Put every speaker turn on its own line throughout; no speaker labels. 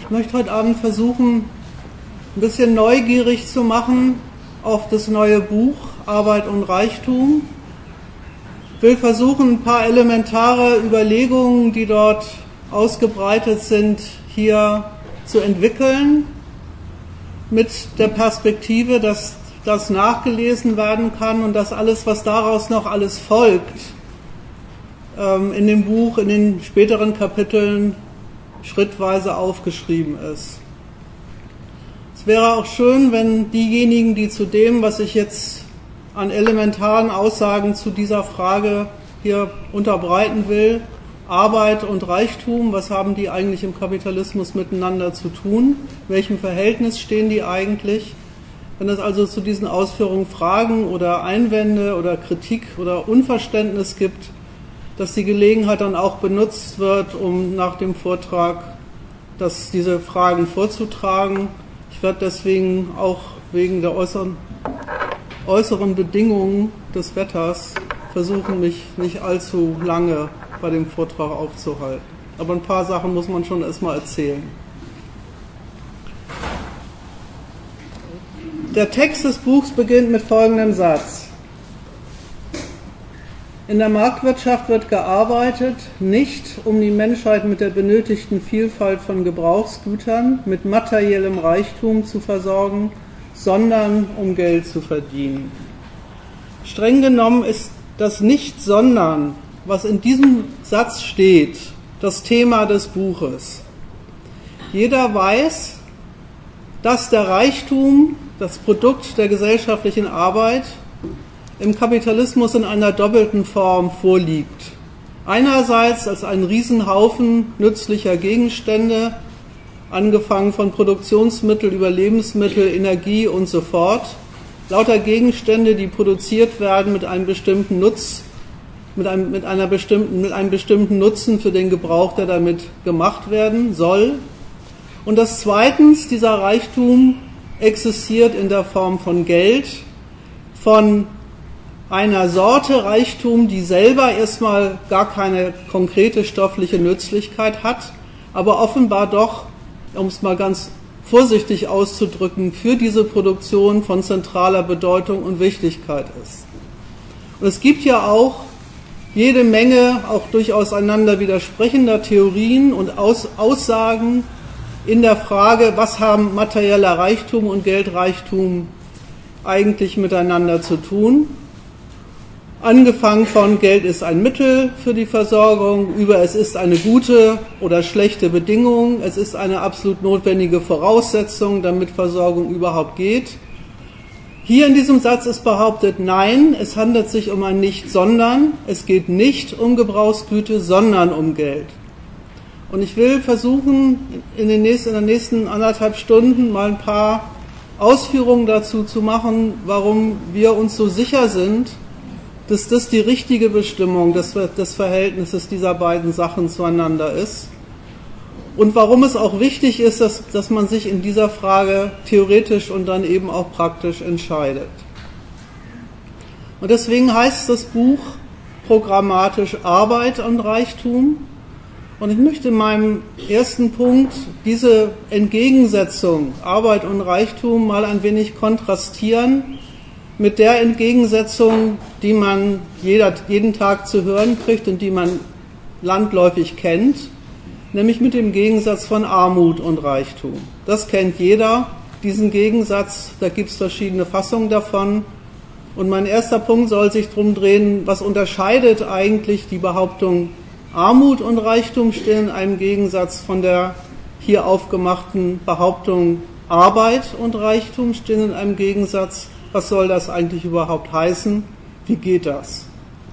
Ich möchte heute Abend versuchen, ein bisschen neugierig zu machen auf das neue Buch Arbeit und Reichtum. Ich will versuchen, ein paar elementare Überlegungen, die dort ausgebreitet sind, hier zu entwickeln, mit der Perspektive, dass das nachgelesen werden kann und dass alles, was daraus noch alles folgt, in dem Buch, in den späteren Kapiteln schrittweise aufgeschrieben ist. Es wäre auch schön, wenn diejenigen, die zu dem, was ich jetzt an elementaren Aussagen zu dieser Frage hier unterbreiten will, Arbeit und Reichtum, was haben die eigentlich im Kapitalismus miteinander zu tun? In welchem Verhältnis stehen die eigentlich? Wenn es also zu diesen Ausführungen Fragen oder Einwände oder Kritik oder Unverständnis gibt, dass die Gelegenheit dann auch benutzt wird, um nach dem Vortrag diese Fragen vorzutragen. Ich werde deswegen auch wegen der äußeren Bedingungen des Wetters versuchen, mich nicht allzu lange bei dem Vortrag aufzuhalten. Aber ein paar Sachen muss man schon erstmal erzählen. Der Text des Buchs beginnt mit folgendem Satz. In der Marktwirtschaft wird gearbeitet, nicht um die Menschheit mit der benötigten Vielfalt von Gebrauchsgütern, mit materiellem Reichtum zu versorgen, sondern um Geld zu verdienen. Streng genommen ist das Nicht-Sondern, was in diesem Satz steht, das Thema des Buches. Jeder weiß, dass der Reichtum, das Produkt der gesellschaftlichen Arbeit, im Kapitalismus in einer doppelten Form vorliegt. Einerseits als ein Riesenhaufen nützlicher Gegenstände, angefangen von Produktionsmittel über Lebensmittel, Energie und so fort, lauter Gegenstände, die produziert werden mit einem bestimmten mit einem bestimmten Nutzen für den Gebrauch, der damit gemacht werden soll. Und das zweitens, dieser Reichtum existiert in der Form von Geld, von einer Sorte Reichtum, die selber erstmal gar keine konkrete stoffliche Nützlichkeit hat, aber offenbar doch, um es mal ganz vorsichtig auszudrücken, für diese Produktion von zentraler Bedeutung und Wichtigkeit ist. Und es gibt ja auch jede Menge auch durchaus einander widersprechender Theorien und Aussagen in der Frage, was haben materieller Reichtum und Geldreichtum eigentlich miteinander zu tun. Angefangen von Geld ist ein Mittel für die Versorgung, über es ist eine gute oder schlechte Bedingung, es ist eine absolut notwendige Voraussetzung, damit Versorgung überhaupt geht. Hier in diesem Satz ist behauptet, nein, es handelt sich um ein Nicht-Sondern, es geht nicht um Gebrauchsgüter, sondern um Geld. Und ich will versuchen, in der nächsten 1,5 Stunden mal ein paar Ausführungen dazu zu machen, warum wir uns so sicher sind, dass das die richtige Bestimmung des Verhältnisses dieser beiden Sachen zueinander ist und warum es auch wichtig ist, dass man sich in dieser Frage theoretisch und dann eben auch praktisch entscheidet. Und deswegen heißt das Buch programmatisch Arbeit und Reichtum. Und ich möchte in meinem ersten Punkt diese Entgegensetzung Arbeit und Reichtum mal ein wenig kontrastieren mit der Entgegensetzung, die man jeden Tag zu hören kriegt und die man landläufig kennt, nämlich mit dem Gegensatz von Armut und Reichtum. Das kennt jeder, diesen Gegensatz, da gibt es verschiedene Fassungen davon. Und mein erster Punkt soll sich darum drehen, was unterscheidet eigentlich die Behauptung Armut und Reichtum stehen in einem Gegensatz von der hier aufgemachten Behauptung Arbeit und Reichtum stehen in einem Gegensatz. Was soll das eigentlich überhaupt heißen? Wie geht das?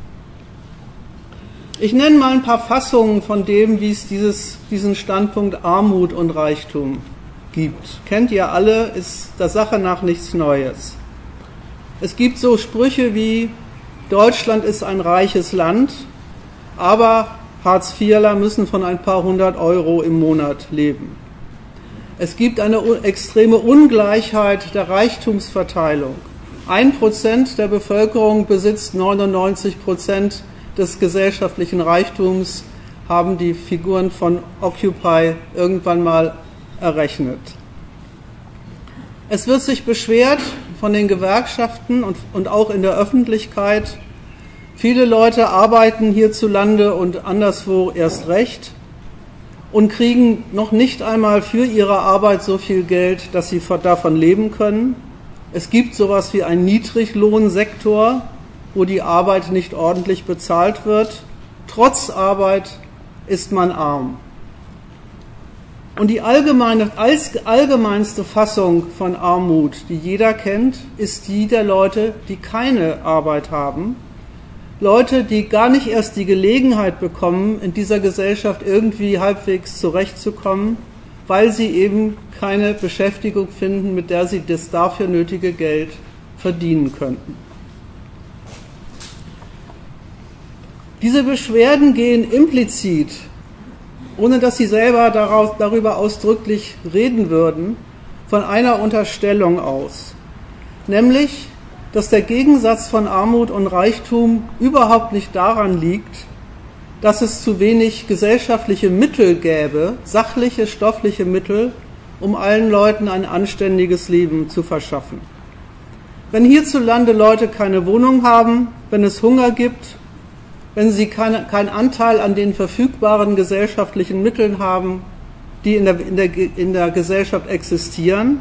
Ich nenne mal ein paar Fassungen von dem, wie es diesen Standpunkt Armut und Reichtum gibt. Kennt ihr alle, ist der Sache nach nichts Neues. Es gibt so Sprüche wie, Deutschland ist ein reiches Land, aber Hartz-IVler müssen von ein paar 100 Euro im Monat leben. Es gibt eine extreme Ungleichheit der Reichtumsverteilung. 1% der Bevölkerung besitzt 99% des gesellschaftlichen Reichtums, haben die Figuren von Occupy irgendwann mal errechnet. Es wird sich beschwert von den Gewerkschaften und auch in der Öffentlichkeit, viele Leute arbeiten hierzulande und anderswo erst recht und kriegen noch nicht einmal für ihre Arbeit so viel Geld, dass sie davon leben können. Es gibt sowas wie einen Niedriglohnsektor, wo die Arbeit nicht ordentlich bezahlt wird. Trotz Arbeit ist man arm. Und die allgemeinste Fassung von Armut, die jeder kennt, ist die der Leute, die keine Arbeit haben. Leute, die gar nicht erst die Gelegenheit bekommen, in dieser Gesellschaft irgendwie halbwegs zurechtzukommen, weil sie eben keine Beschäftigung finden, mit der sie das dafür nötige Geld verdienen könnten. Diese Beschwerden gehen implizit, ohne dass sie selber darüber ausdrücklich reden würden, von einer Unterstellung aus, nämlich, dass der Gegensatz von Armut und Reichtum überhaupt nicht daran liegt, dass es zu wenig gesellschaftliche Mittel gäbe, sachliche, stoffliche Mittel, um allen Leuten ein anständiges Leben zu verschaffen. Wenn hierzulande Leute keine Wohnung haben, wenn es Hunger gibt, wenn sie keinen Anteil an den verfügbaren gesellschaftlichen Mitteln haben, die in der Gesellschaft existieren,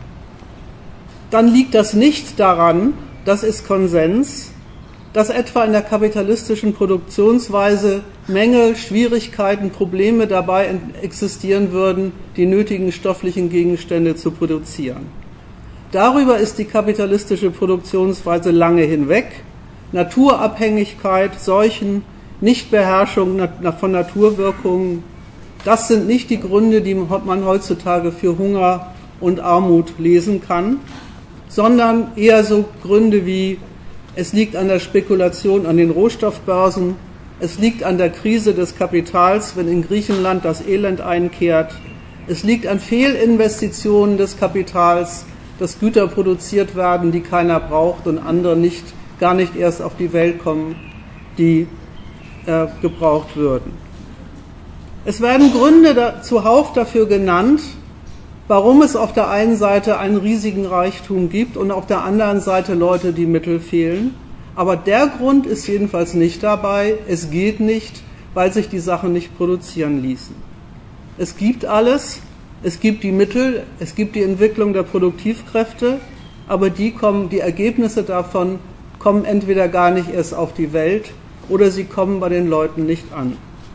dann liegt das nicht daran, das ist Konsens, dass etwa in der kapitalistischen Produktionsweise Mängel, Schwierigkeiten, Probleme dabei existieren würden, die nötigen stofflichen Gegenstände zu produzieren. Darüber ist die kapitalistische Produktionsweise lange hinweg. Naturabhängigkeit, Seuchen, Nichtbeherrschung von Naturwirkungen, das sind nicht die Gründe, die man heutzutage für Hunger und Armut lesen kann, sondern eher so Gründe wie, es liegt an der Spekulation an den Rohstoffbörsen, es liegt an der Krise des Kapitals, wenn in Griechenland das Elend einkehrt, es liegt an Fehlinvestitionen des Kapitals, dass Güter produziert werden, die keiner braucht und andere gar nicht erst auf die Welt kommen, die gebraucht würden. Es werden Gründe zuhauf dafür genannt, warum es auf der einen Seite einen riesigen Reichtum gibt und auf der anderen Seite Leute, die Mittel fehlen. Aber der Grund ist jedenfalls nicht dabei. Es geht nicht, weil sich die Sachen nicht produzieren ließen. Es gibt alles, es gibt die Mittel, es gibt die Entwicklung der Produktivkräfte, aber die Ergebnisse davon kommen entweder gar nicht erst auf die Welt oder sie kommen bei den Leuten nicht an.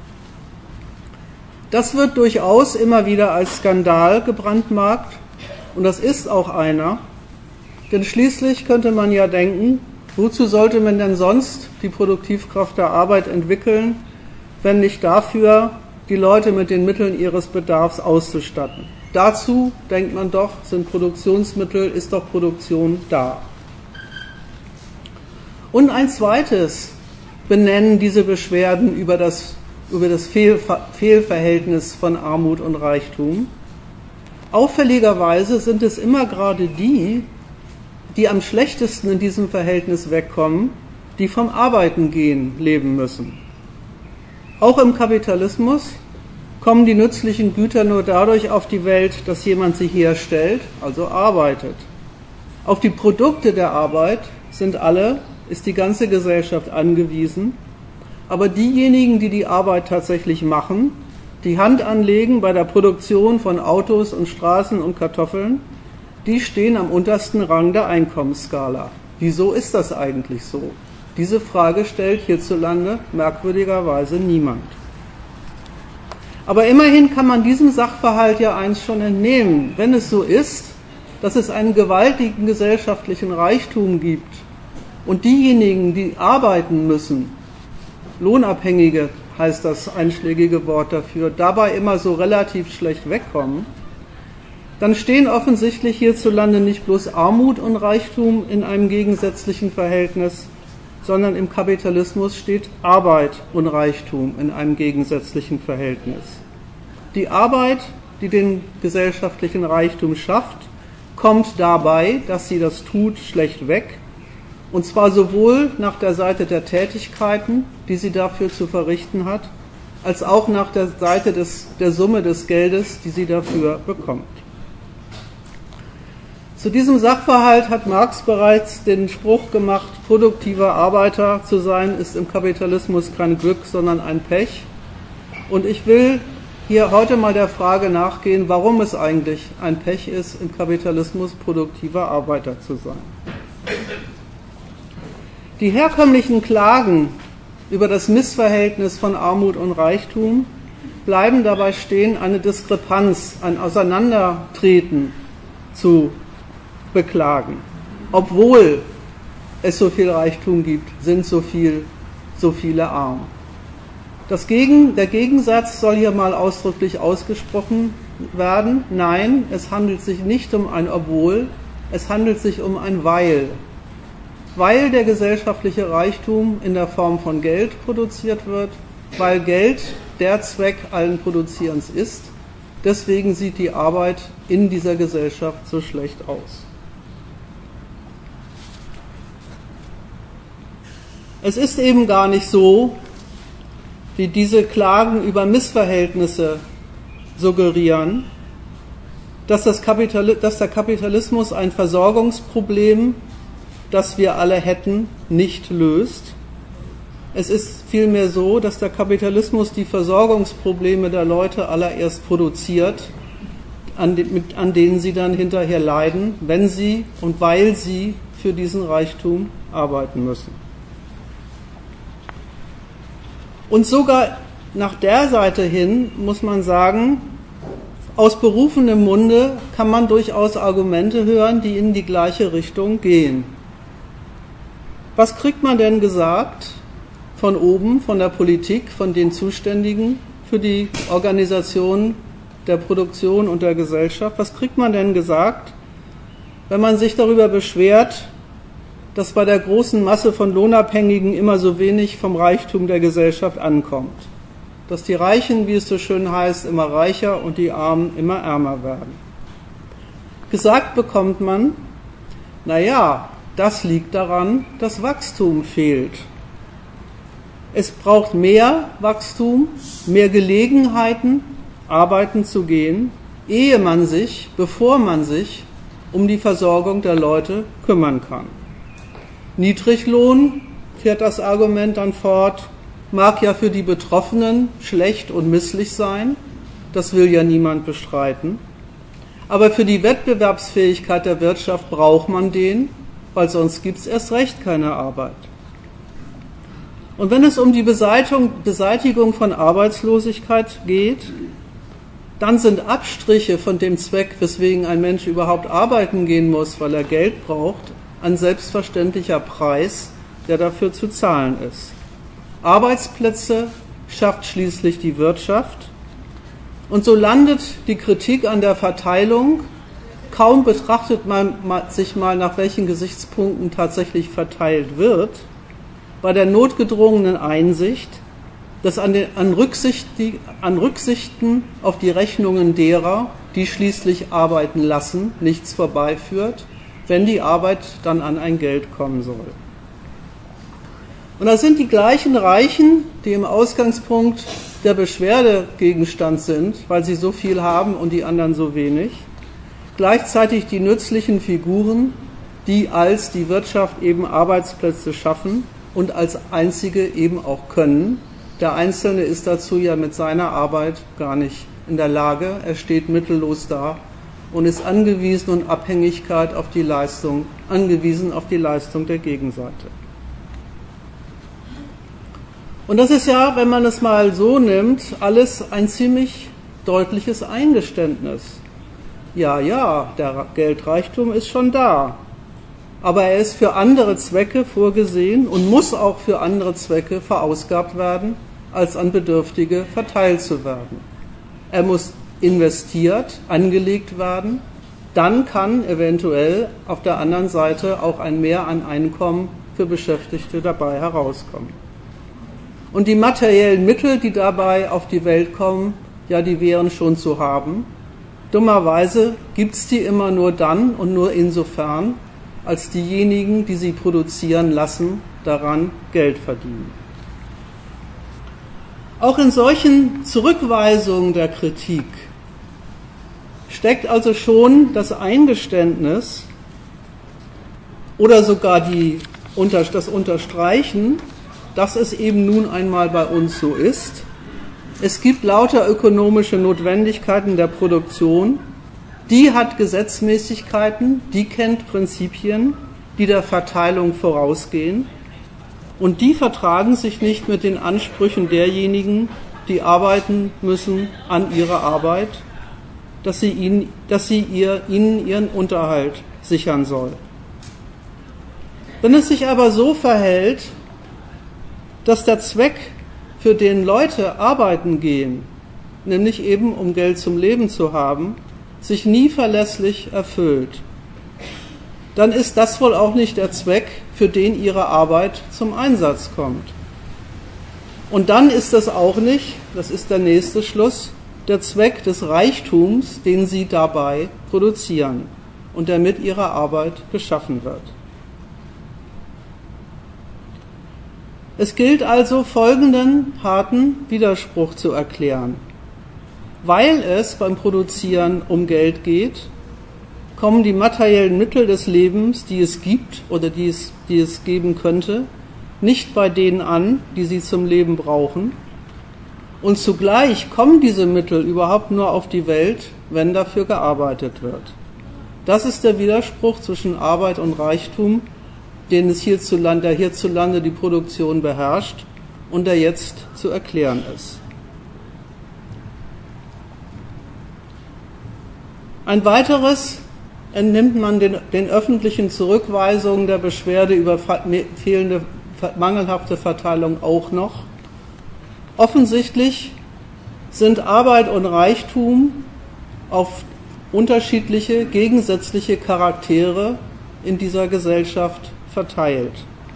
Das wird durchaus immer wieder als Skandal gebrandmarkt und das ist auch einer, denn schließlich könnte man ja denken, wozu sollte man denn sonst die Produktivkraft der Arbeit entwickeln, wenn nicht dafür, die Leute mit den Mitteln ihres Bedarfs auszustatten. Dazu denkt man doch, sind Produktionsmittel, ist doch Produktion da. Und ein zweites benennen diese Beschwerden über das Fehlverhältnis von Armut und Reichtum. Auffälligerweise sind es immer gerade die am schlechtesten in diesem Verhältnis wegkommen, die vom Arbeiten gehen leben müssen. Auch im Kapitalismus kommen die nützlichen Güter nur dadurch auf die Welt, dass jemand sie herstellt, also arbeitet. Auf die Produkte der Arbeit ist die ganze Gesellschaft angewiesen, aber diejenigen, die die Arbeit tatsächlich machen, die Hand anlegen bei der Produktion von Autos und Straßen und Kartoffeln, die stehen am untersten Rang der Einkommensskala. Wieso ist das eigentlich so? Diese Frage stellt hierzulande merkwürdigerweise niemand. Aber immerhin kann man diesem Sachverhalt ja eins schon entnehmen. Wenn es so ist, dass es einen gewaltigen gesellschaftlichen Reichtum gibt und diejenigen, die arbeiten müssen, Lohnabhängige heißt das einschlägige Wort dafür, dabei immer so relativ schlecht wegkommen, dann stehen offensichtlich hierzulande nicht bloß Armut und Reichtum in einem gegensätzlichen Verhältnis, sondern im Kapitalismus steht Arbeit und Reichtum in einem gegensätzlichen Verhältnis. Die Arbeit, die den gesellschaftlichen Reichtum schafft, kommt dabei, dass sie das tut, schlecht weg. Und zwar sowohl nach der Seite der Tätigkeiten, die sie dafür zu verrichten hat, als auch nach der Seite der Summe des Geldes, die sie dafür bekommt. Zu diesem Sachverhalt hat Marx bereits den Spruch gemacht, produktiver Arbeiter zu sein, ist im Kapitalismus kein Glück, sondern ein Pech. Und ich will hier heute mal der Frage nachgehen, warum es eigentlich ein Pech ist, im Kapitalismus produktiver Arbeiter zu sein. Die herkömmlichen Klagen über das Missverhältnis von Armut und Reichtum bleiben dabei stehen, eine Diskrepanz, ein Auseinandertreten zu beklagen. Obwohl es so viel Reichtum gibt, sind so viele arm. Der Gegensatz soll hier mal ausdrücklich ausgesprochen werden. Nein, es handelt sich nicht um ein Obwohl, es handelt sich um ein Weil. Weil der gesellschaftliche Reichtum in der Form von Geld produziert wird, weil Geld der Zweck allen Produzierens ist, deswegen sieht die Arbeit in dieser Gesellschaft so schlecht aus. Es ist eben gar nicht so, wie diese Klagen über Missverhältnisse suggerieren, dass der Kapitalismus ein Versorgungsproblem, das wir alle hätten, nicht löst. Es ist vielmehr so, dass der Kapitalismus die Versorgungsprobleme der Leute allererst produziert, an denen sie dann hinterher leiden, wenn sie und weil sie für diesen Reichtum arbeiten müssen. Und sogar nach der Seite hin muss man sagen, aus berufenem Munde kann man durchaus Argumente hören, die in die gleiche Richtung gehen. Was kriegt man denn gesagt von oben, von der Politik, von den Zuständigen für die Organisation der Produktion und der Gesellschaft? Was kriegt man denn gesagt, wenn man sich darüber beschwert, dass bei der großen Masse von Lohnabhängigen immer so wenig vom Reichtum der Gesellschaft ankommt? Dass die Reichen, wie es so schön heißt, immer reicher und die Armen immer ärmer werden. Gesagt bekommt man, naja, das liegt daran, dass Wachstum fehlt. Es braucht mehr Wachstum, mehr Gelegenheiten, arbeiten zu gehen, bevor man sich um die Versorgung der Leute kümmern kann. Niedriglohn, fährt das Argument dann fort, mag ja für die Betroffenen schlecht und misslich sein, das will ja niemand bestreiten, aber für die Wettbewerbsfähigkeit der Wirtschaft braucht man den, weil sonst gibt es erst recht keine Arbeit. Und wenn es um die Beseitigung von Arbeitslosigkeit geht, dann sind Abstriche von dem Zweck, weswegen ein Mensch überhaupt arbeiten gehen muss, weil er Geld braucht, ein selbstverständlicher Preis, der dafür zu zahlen ist. Arbeitsplätze schafft schließlich die Wirtschaft. Und so landet die Kritik an der Verteilung, kaum betrachtet man sich mal, nach welchen Gesichtspunkten tatsächlich verteilt wird, bei der notgedrungenen Einsicht, dass an Rücksichten auf die Rechnungen derer, die schließlich arbeiten lassen, nichts vorbeiführt, wenn die Arbeit dann an ein Geld kommen soll. Und das sind die gleichen Reichen, die im Ausgangspunkt der Beschwerde Gegenstand sind, weil sie so viel haben und die anderen so wenig, gleichzeitig die nützlichen Figuren, die als die Wirtschaft eben Arbeitsplätze schaffen und als einzige eben auch können. Der Einzelne ist dazu ja mit seiner Arbeit gar nicht in der Lage, er steht mittellos da und ist angewiesen auf die Leistung der Gegenseite. Und das ist ja, wenn man es mal so nimmt, alles ein ziemlich deutliches Eingeständnis. Ja, der Geldreichtum ist schon da, aber er ist für andere Zwecke vorgesehen und muss auch für andere Zwecke verausgabt werden, als an Bedürftige verteilt zu werden. Er muss investiert, angelegt werden, dann kann eventuell auf der anderen Seite auch ein Mehr an Einkommen für Beschäftigte dabei herauskommen. Und die materiellen Mittel, die dabei auf die Welt kommen, ja, die wären schon zu haben. Dummerweise gibt es die immer nur dann und nur insofern, als diejenigen, die sie produzieren lassen, daran Geld verdienen. Auch in solchen Zurückweisungen der Kritik steckt also schon das Eingeständnis oder sogar das Unterstreichen, dass es eben nun einmal bei uns so ist. Es gibt lauter ökonomische Notwendigkeiten der Produktion, die hat Gesetzmäßigkeiten, die kennt Prinzipien, die der Verteilung vorausgehen, und die vertragen sich nicht mit den Ansprüchen derjenigen, die arbeiten müssen an ihrer Arbeit, dass sie ihnen ihren Unterhalt sichern soll. Wenn es sich aber so verhält, dass der Zweck, für den Leute arbeiten gehen, nämlich eben um Geld zum Leben zu haben, sich nie verlässlich erfüllt, dann ist das wohl auch nicht der Zweck, für den ihre Arbeit zum Einsatz kommt. Und dann ist das auch nicht, das ist der nächste Schluss, der Zweck des Reichtums, den sie dabei produzieren und der mit ihrer Arbeit geschaffen wird. Es gilt also, folgenden harten Widerspruch zu erklären. Weil es beim Produzieren um Geld geht, kommen die materiellen Mittel des Lebens, die es gibt oder die es geben könnte, nicht bei denen an, die sie zum Leben brauchen. Und zugleich kommen diese Mittel überhaupt nur auf die Welt, wenn dafür gearbeitet wird. Das ist der Widerspruch zwischen Arbeit und Reichtum, der hierzulande die Produktion beherrscht und der jetzt zu erklären ist. Ein weiteres entnimmt man den öffentlichen Zurückweisungen der Beschwerde über fehlende, mangelhafte Verteilung auch noch. Offensichtlich sind Arbeit und Reichtum auf unterschiedliche, gegensätzliche Charaktere in dieser Gesellschaft verteilt.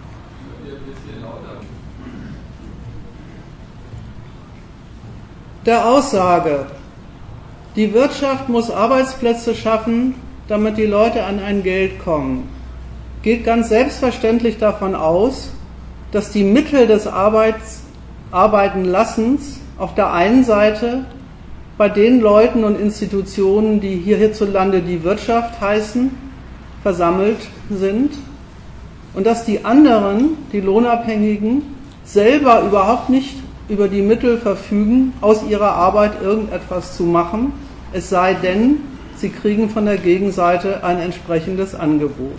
Der Aussage, die Wirtschaft muss Arbeitsplätze schaffen, damit die Leute an ein Geld kommen, geht ganz selbstverständlich davon aus, dass die Mittel des Arbeitenlassens auf der einen Seite bei den Leuten und Institutionen, die hierzulande die Wirtschaft heißen, versammelt sind und dass die anderen, die Lohnabhängigen, selber überhaupt nicht über die Mittel verfügen, aus ihrer Arbeit irgendetwas zu machen, es sei denn, sie kriegen von der Gegenseite ein entsprechendes Angebot.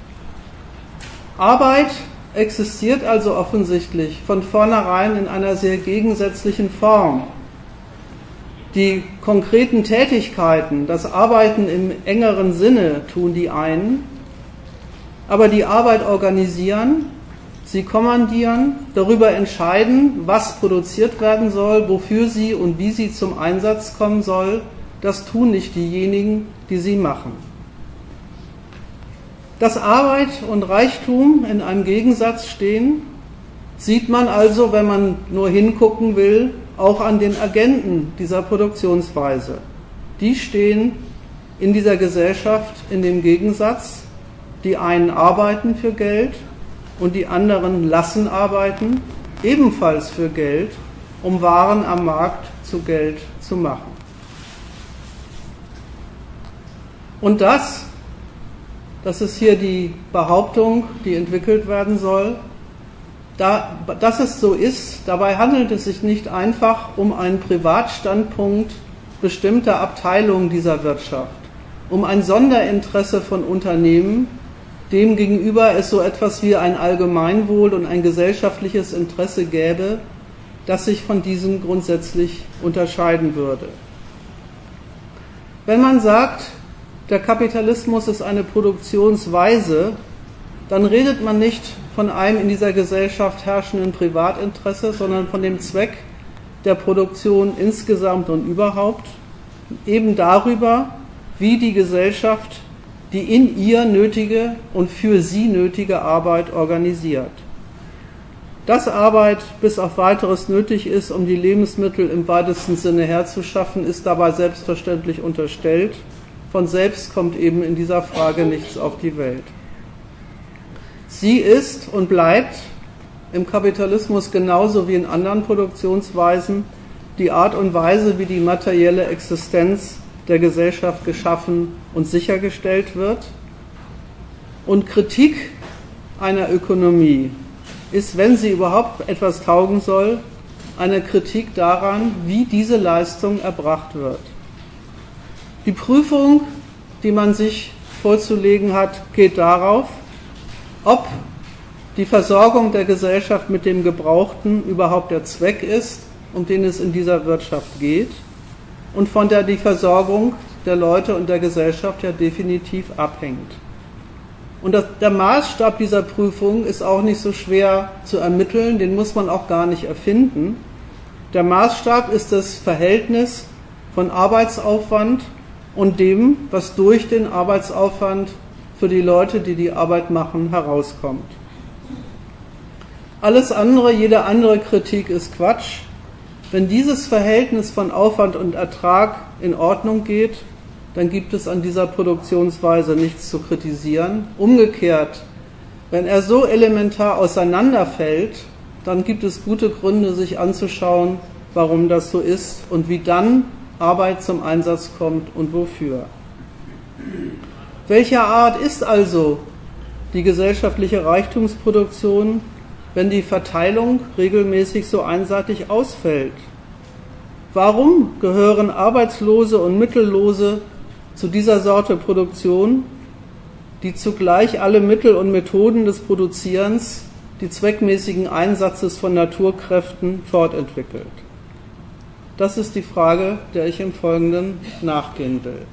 Arbeit existiert also offensichtlich von vornherein in einer sehr gegensätzlichen Form. Die konkreten Tätigkeiten, das Arbeiten im engeren Sinne tun die einen, aber die Arbeit organisieren, sie kommandieren, darüber entscheiden, was produziert werden soll, wofür sie und wie sie zum Einsatz kommen soll, das tun nicht diejenigen, die sie machen. Dass Arbeit und Reichtum in einem Gegensatz stehen, sieht man also, wenn man nur hingucken will, auch an den Agenten dieser Produktionsweise. Die stehen in dieser Gesellschaft in dem Gegensatz, die einen arbeiten für Geld und die anderen lassen arbeiten, ebenfalls für Geld, um Waren am Markt zu Geld zu machen. Und das ist hier die Behauptung, die entwickelt werden soll, dass es so ist, dabei handelt es sich nicht einfach um einen Privatstandpunkt bestimmter Abteilungen dieser Wirtschaft, um ein Sonderinteresse von Unternehmen, dem gegenüber es so etwas wie ein Allgemeinwohl und ein gesellschaftliches Interesse gäbe, das sich von diesem grundsätzlich unterscheiden würde. Wenn man sagt, der Kapitalismus ist eine Produktionsweise, dann redet man nicht von einem in dieser Gesellschaft herrschenden Privatinteresse, sondern von dem Zweck der Produktion insgesamt und überhaupt, eben darüber, wie die Gesellschaft die in ihr nötige und für sie nötige Arbeit organisiert. Dass Arbeit bis auf Weiteres nötig ist, um die Lebensmittel im weitesten Sinne herzuschaffen, ist dabei selbstverständlich unterstellt. Von selbst kommt eben in dieser Frage nichts auf die Welt. Sie ist und bleibt im Kapitalismus genauso wie in anderen Produktionsweisen die Art und Weise, wie die materielle Existenz der Gesellschaft geschaffen und sichergestellt wird. Und Kritik einer Ökonomie ist, wenn sie überhaupt etwas taugen soll, eine Kritik daran, wie diese Leistung erbracht wird. Die Prüfung, die man sich vorzulegen hat, geht darauf, ob die Versorgung der Gesellschaft mit dem Gebrauchten überhaupt der Zweck ist, um den es in dieser Wirtschaft geht, und von der die Versorgung der Leute und der Gesellschaft ja definitiv abhängt. Und der Maßstab dieser Prüfung ist auch nicht so schwer zu ermitteln, den muss man auch gar nicht erfinden. Der Maßstab ist das Verhältnis von Arbeitsaufwand und dem, was durch den Arbeitsaufwand für die Leute, die die Arbeit machen, herauskommt. Alles andere, jede andere Kritik ist Quatsch. Wenn dieses Verhältnis von Aufwand und Ertrag in Ordnung geht, dann gibt es an dieser Produktionsweise nichts zu kritisieren. Umgekehrt, wenn er so elementar auseinanderfällt, dann gibt es gute Gründe, sich anzuschauen, warum das so ist und wie dann Arbeit zum Einsatz kommt und wofür. Welcher Art ist also die gesellschaftliche Reichtumsproduktion, wenn die Verteilung regelmäßig so einseitig ausfällt? Warum gehören Arbeitslose und Mittellose zu dieser Sorte Produktion, die zugleich alle Mittel und Methoden des Produzierens, die zweckmäßigen Einsatzes von Naturkräften fortentwickelt? Das ist die Frage, der ich im Folgenden nachgehen will.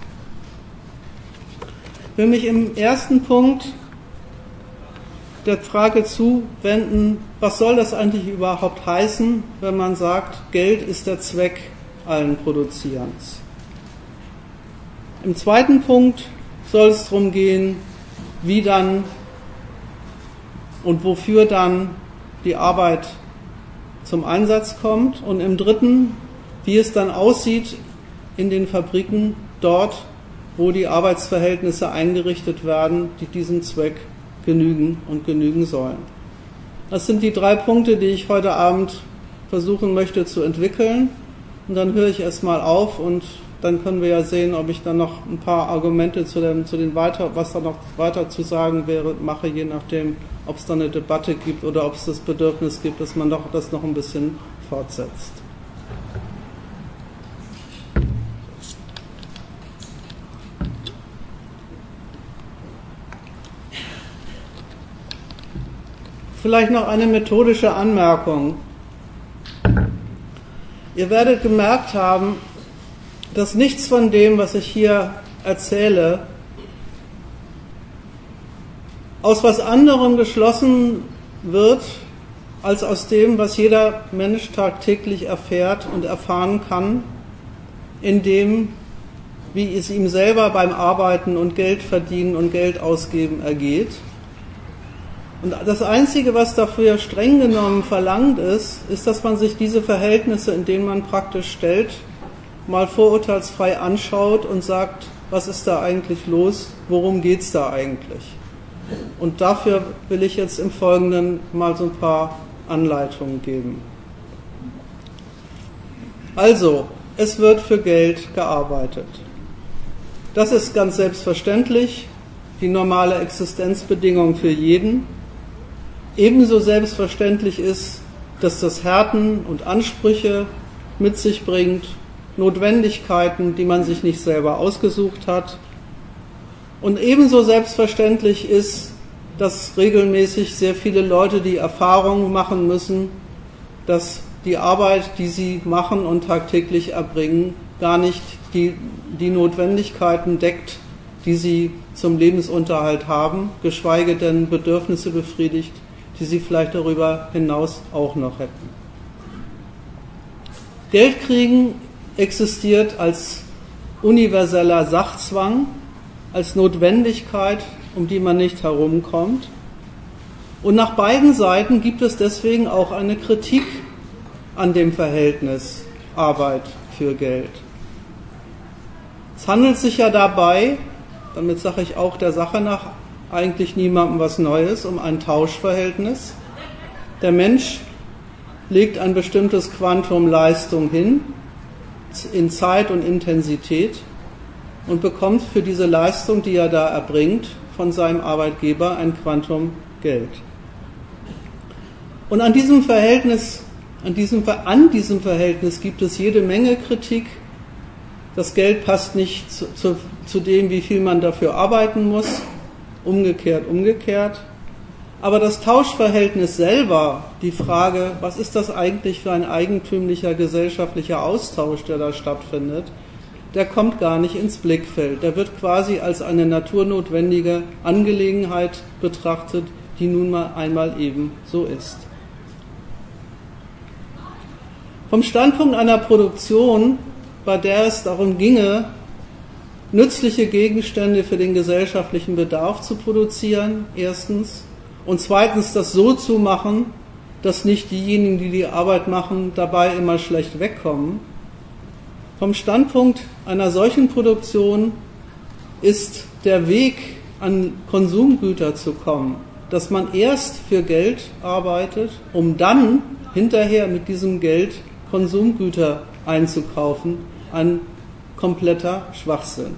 Ich will mich im ersten Punkt der Frage zuwenden, was soll das eigentlich überhaupt heißen, wenn man sagt, Geld ist der Zweck allen Produzierens. Im zweiten Punkt soll es darum gehen, wie dann und wofür dann die Arbeit zum Einsatz kommt, und im dritten, wie es dann aussieht in den Fabriken dort, wo die Arbeitsverhältnisse eingerichtet werden, die diesem Zweck genügen und genügen sollen. Das sind die 3 Punkte, die ich heute Abend versuchen möchte zu entwickeln, und dann höre ich erstmal auf und dann können wir ja sehen, ob ich dann noch ein paar Argumente was da noch weiter zu sagen wäre, mache, je nachdem, ob es dann eine Debatte gibt oder ob es das Bedürfnis gibt, dass man das noch ein bisschen fortsetzt. Vielleicht noch eine methodische Anmerkung. Ihr werdet gemerkt haben, dass nichts von dem, was ich hier erzähle, aus was anderem geschlossen wird, als aus dem, was jeder Mensch tagtäglich erfährt und erfahren kann, in dem, wie es ihm selber beim Arbeiten und Geld verdienen und Geld ausgeben ergeht. Und das Einzige, was dafür streng genommen verlangt ist, dass man sich diese Verhältnisse, in denen man praktisch stellt, mal vorurteilsfrei anschaut und sagt, was ist da eigentlich los, worum geht's da eigentlich? Und dafür will ich jetzt im Folgenden mal so ein paar Anleitungen geben. Also, es wird für Geld gearbeitet. Das ist ganz selbstverständlich die normale Existenzbedingung für jeden. Ebenso selbstverständlich ist, dass das Härten und Ansprüche mit sich bringt, Notwendigkeiten, die man sich nicht selber ausgesucht hat. Und ebenso selbstverständlich ist, dass regelmäßig sehr viele Leute die Erfahrung machen müssen, dass die Arbeit, die sie machen und tagtäglich erbringen, gar nicht die Notwendigkeiten deckt, die sie zum Lebensunterhalt haben, geschweige denn Bedürfnisse befriedigt, die sie vielleicht darüber hinaus auch noch hätten. Geld kriegen existiert als universeller Sachzwang, als Notwendigkeit, um die man nicht herumkommt. Und nach beiden Seiten gibt es deswegen auch eine Kritik an dem Verhältnis Arbeit für Geld. Es handelt sich ja dabei, damit sage ich auch der Sache nach, eigentlich niemandem was Neues, um ein Tauschverhältnis. Der Mensch legt ein bestimmtes Quantum Leistung hin, in Zeit und Intensität, und bekommt für diese Leistung, die er da erbringt, von seinem Arbeitgeber ein Quantum Geld. Und an diesem Verhältnis gibt es jede Menge Kritik. Das Geld passt nicht zu dem, wie viel man dafür arbeiten muss, umgekehrt. Aber das Tauschverhältnis selber, die Frage, was ist das eigentlich für ein eigentümlicher gesellschaftlicher Austausch, der da stattfindet, der kommt gar nicht ins Blickfeld. Der wird quasi als eine naturnotwendige Angelegenheit betrachtet, die nun mal einmal eben so ist. Vom Standpunkt einer Produktion, bei der es darum ginge, nützliche Gegenstände für den gesellschaftlichen Bedarf zu produzieren, erstens, und zweitens das so zu machen, dass nicht diejenigen, die die Arbeit machen, dabei immer schlecht wegkommen. Vom Standpunkt einer solchen Produktion ist der Weg, an Konsumgüter zu kommen, dass man erst für Geld arbeitet, um dann hinterher mit diesem Geld Konsumgüter einzukaufen, ein kompletter Schwachsinn.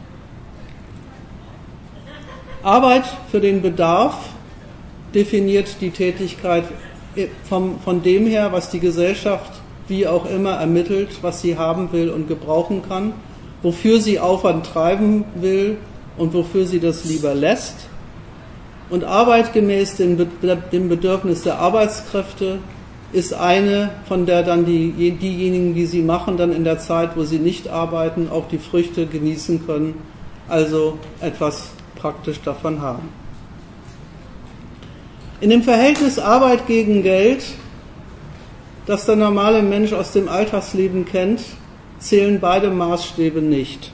Arbeit für den Bedarf definiert die Tätigkeit von dem her, was die Gesellschaft wie auch immer ermittelt, was sie haben will und gebrauchen kann, wofür sie Aufwand treiben will und wofür sie das lieber lässt. Und Arbeit gemäß dem Bedürfnis der Arbeitskräfte ist eine, von der dann diejenigen, die sie machen, dann in der Zeit, wo sie nicht arbeiten, auch die Früchte genießen können, also etwas praktisch davon haben. In dem Verhältnis Arbeit gegen Geld, das der normale Mensch aus dem Alltagsleben kennt, zählen beide Maßstäbe nicht.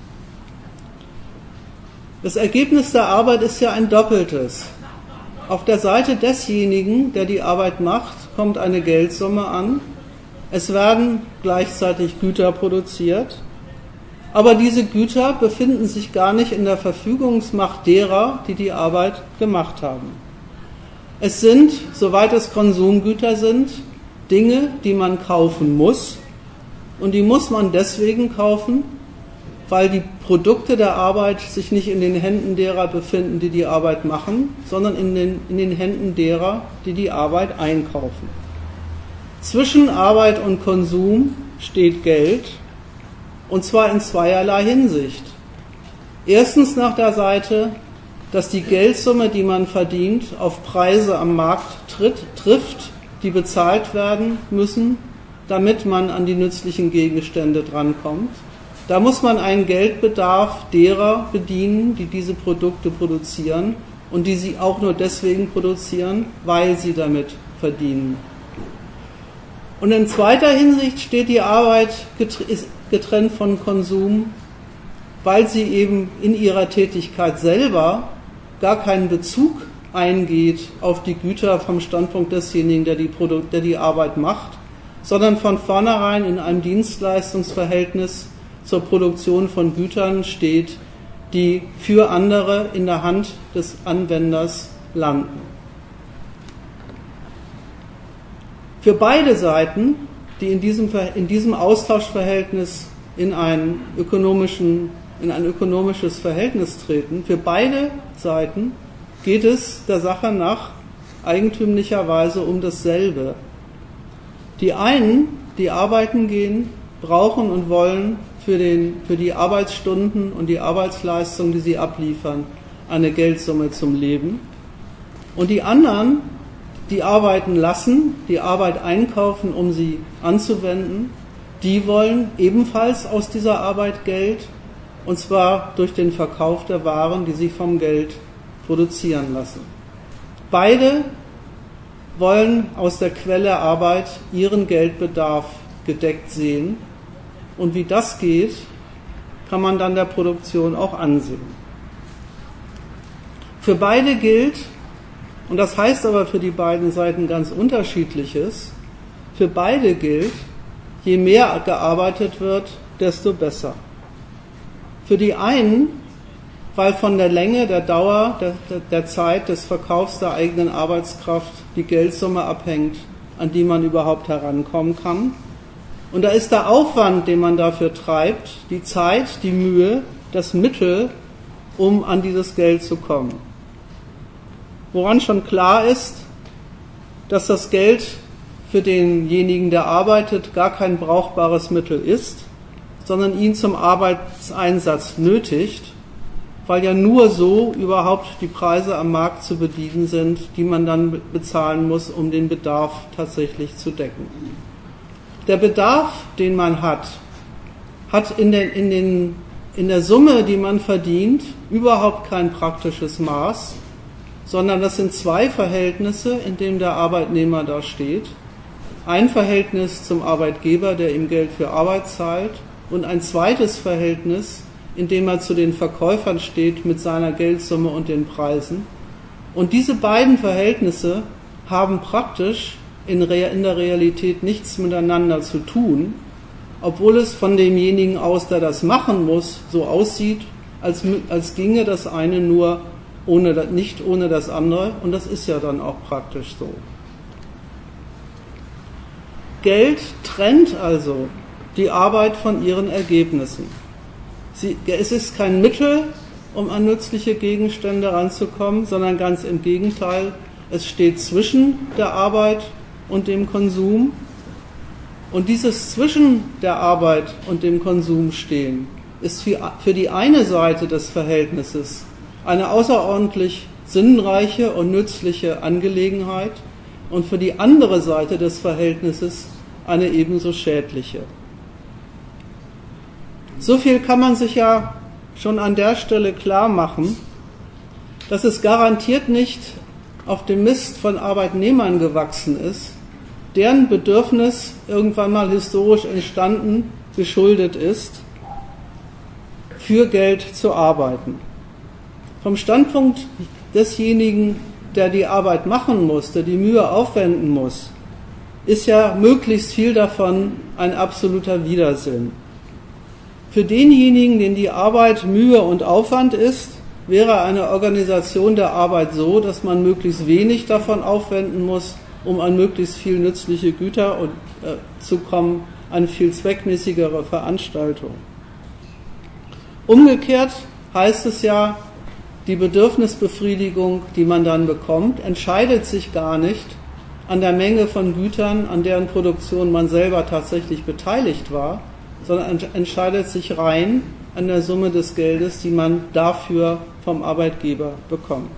Das Ergebnis der Arbeit ist ja ein doppeltes. Auf der Seite desjenigen, der die Arbeit macht, kommt eine Geldsumme an. Es werden gleichzeitig Güter produziert, aber diese Güter befinden sich gar nicht in der Verfügungsmacht derer, die die Arbeit gemacht haben. Es sind, soweit es Konsumgüter sind, Dinge, die man kaufen muss, und die muss man deswegen kaufen, weil die Produkte der Arbeit sich nicht in den Händen derer befinden, die die Arbeit machen, sondern in den Händen derer, die die Arbeit einkaufen. Zwischen Arbeit und Konsum steht Geld, und zwar in zweierlei Hinsicht. Erstens nach der Seite, dass die Geldsumme, die man verdient, auf Preise am Markt trifft, die bezahlt werden müssen, damit man an die nützlichen Gegenstände drankommt. Da muss man einen Geldbedarf derer bedienen, die diese Produkte produzieren und die sie auch nur deswegen produzieren, weil sie damit verdienen. Und in zweiter Hinsicht steht die Arbeit getrennt von Konsum, weil sie eben in ihrer Tätigkeit selber gar keinen Bezug eingeht auf die Güter vom Standpunkt desjenigen, der die Arbeit macht, sondern von vornherein in einem Dienstleistungsverhältnis zur Produktion von Gütern steht, die für andere in der Hand des Anwenders landen. Für beide Seiten, die in diesem Austauschverhältnis in ein ökonomisches Verhältnis treten, für beide Seiten geht es der Sache nach eigentümlicherweise um dasselbe. Die einen, die arbeiten gehen, brauchen und wollen für die Arbeitsstunden und die Arbeitsleistung, die sie abliefern, eine Geldsumme zum Leben. Und die anderen, die arbeiten lassen, die Arbeit einkaufen, um sie anzuwenden, die wollen ebenfalls aus dieser Arbeit Geld, und zwar durch den Verkauf der Waren, die sie vom Geld produzieren lassen. Beide wollen aus der Quelle Arbeit ihren Geldbedarf gedeckt sehen, und wie das geht, kann man dann der Produktion auch ansehen. Für beide gilt, und das heißt aber für die beiden Seiten ganz Unterschiedliches, für beide gilt, je mehr gearbeitet wird, desto besser. Für die einen, weil von der Länge, der Dauer, der Zeit des Verkaufs der eigenen Arbeitskraft die Geldsumme abhängt, an die man überhaupt herankommen kann. Und da ist der Aufwand, den man dafür treibt, die Zeit, die Mühe, das Mittel, um an dieses Geld zu kommen. Woran schon klar ist, dass das Geld für denjenigen, der arbeitet, gar kein brauchbares Mittel ist, sondern ihn zum Arbeitseinsatz nötigt, weil ja nur so überhaupt die Preise am Markt zu bedienen sind, die man dann bezahlen muss, um den Bedarf tatsächlich zu decken. Der Bedarf, den man hat in der Summe, die man verdient, überhaupt kein praktisches Maß, sondern das sind zwei Verhältnisse, in denen der Arbeitnehmer da steht. Ein Verhältnis zum Arbeitgeber, der ihm Geld für Arbeit zahlt, und ein zweites Verhältnis, in dem er zu den Verkäufern steht mit seiner Geldsumme und den Preisen. Und diese beiden Verhältnisse haben praktisch in der Realität nichts miteinander zu tun, obwohl es von demjenigen aus, der das machen muss, so aussieht, als ginge das eine nur nicht ohne das andere, und das ist ja dann auch praktisch so. Geld trennt also die Arbeit von ihren Ergebnissen. Es ist kein Mittel, um an nützliche Gegenstände ranzukommen, sondern ganz im Gegenteil, es steht zwischen der Arbeit und dem Konsum. Und dieses zwischen der Arbeit und dem Konsum stehen ist für die eine Seite des Verhältnisses eine außerordentlich sinnreiche und nützliche Angelegenheit und für die andere Seite des Verhältnisses eine ebenso schädliche. So viel kann man sich ja schon an der Stelle klar machen, dass es garantiert nicht auf dem Mist von Arbeitnehmern gewachsen ist, deren Bedürfnis irgendwann mal historisch entstanden, geschuldet ist, für Geld zu arbeiten. Vom Standpunkt desjenigen, der die Arbeit machen muss, der die Mühe aufwenden muss, ist ja möglichst viel davon ein absoluter Widersinn. Für denjenigen, den die Arbeit Mühe und Aufwand ist, wäre eine Organisation der Arbeit so, dass man möglichst wenig davon aufwenden muss, um an möglichst viel nützliche Güter zu kommen, eine viel zweckmäßigere Veranstaltung. Umgekehrt heißt es ja, die Bedürfnisbefriedigung, die man dann bekommt, entscheidet sich gar nicht an der Menge von Gütern, an deren Produktion man selber tatsächlich beteiligt war, sondern entscheidet sich rein an der Summe des Geldes, die man dafür vom Arbeitgeber bekommt.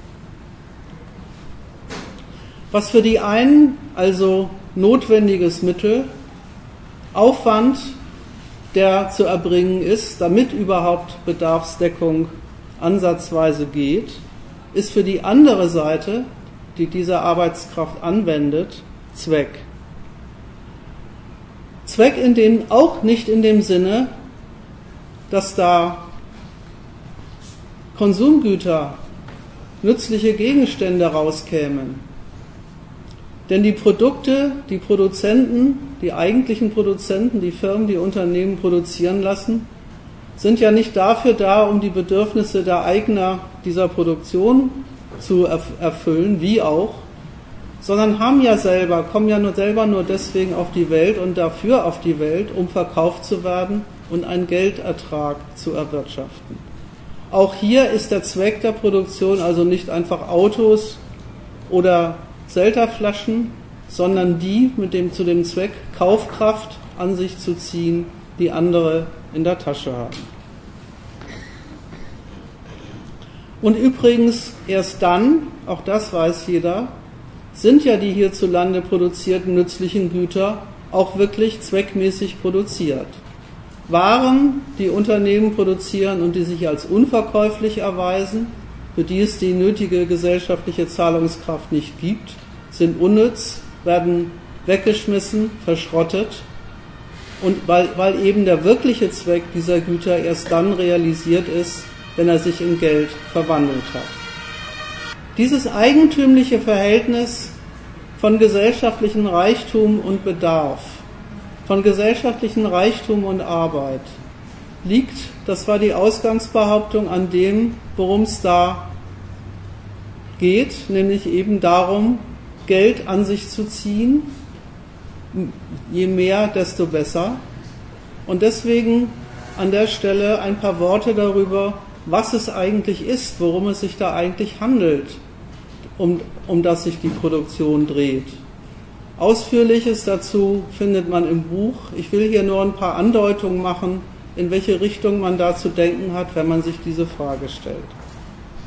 Was für die einen also notwendiges Mittel, Aufwand, der zu erbringen ist, damit überhaupt Bedarfsdeckung ansatzweise geht, ist für die andere Seite, die diese Arbeitskraft anwendet, Zweck. Zweck auch nicht in dem Sinne, dass da Konsumgüter, nützliche Gegenstände rauskämen. Denn die Produkte, die Produzenten, die eigentlichen Produzenten, die Firmen, die Unternehmen produzieren lassen, sind ja nicht dafür da, um die Bedürfnisse der Eigner dieser Produktion zu erfüllen, wie auch, sondern kommen ja selber nur deswegen auf die Welt und dafür auf die Welt, um verkauft zu werden und einen Geldertrag zu erwirtschaften. Auch hier ist der Zweck der Produktion also nicht einfach Autos oder Selterflaschen, sondern die zu dem Zweck, Kaufkraft an sich zu ziehen, die andere in der Tasche haben. Und übrigens erst dann, auch das weiß jeder, sind ja die hierzulande produzierten nützlichen Güter auch wirklich zweckmäßig produziert. Waren, die Unternehmen produzieren und die sich als unverkäuflich erweisen, für die es die nötige gesellschaftliche Zahlungskraft nicht gibt, sind unnütz, werden weggeschmissen, verschrottet, und weil eben der wirkliche Zweck dieser Güter erst dann realisiert ist, wenn er sich in Geld verwandelt hat. Dieses eigentümliche Verhältnis von gesellschaftlichem Reichtum und Bedarf, von gesellschaftlichem Reichtum und Arbeit, liegt, das war die Ausgangsbehauptung, an dem, worum es da geht, nämlich eben darum, Geld an sich zu ziehen, je mehr, desto besser. Und deswegen an der Stelle ein paar Worte darüber, was es eigentlich ist, worum es sich da eigentlich handelt, um das sich die Produktion dreht. Ausführliches dazu findet man im Buch. Ich will hier nur ein paar Andeutungen machen, in welche Richtung man da zu denken hat, wenn man sich diese Frage stellt.